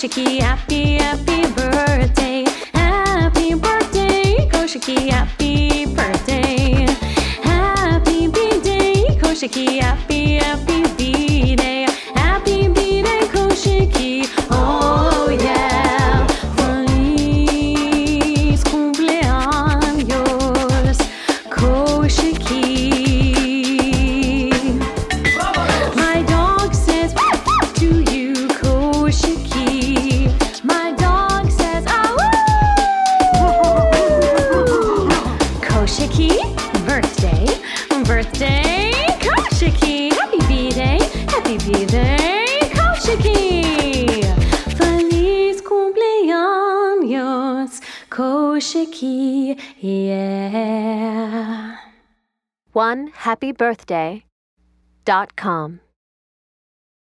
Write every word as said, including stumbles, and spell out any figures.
Koshiki, happy, happy birthday. Happy birthday, Koshiki, happy birthday. Happy B-Day, Koshiki, happy, happy B-Day. Happy B-Day, Koshiki, oh yeah. Feliz cumpleaños, Koshiki. My dog says to you, Koshiki. My dog says, ah woo! Koshiki, birthday, birthday, Koshiki. Happy B-Day, happy B-Day, Koshiki. Feliz cumpleaños, Koshiki, yeah. one happy birthday dot com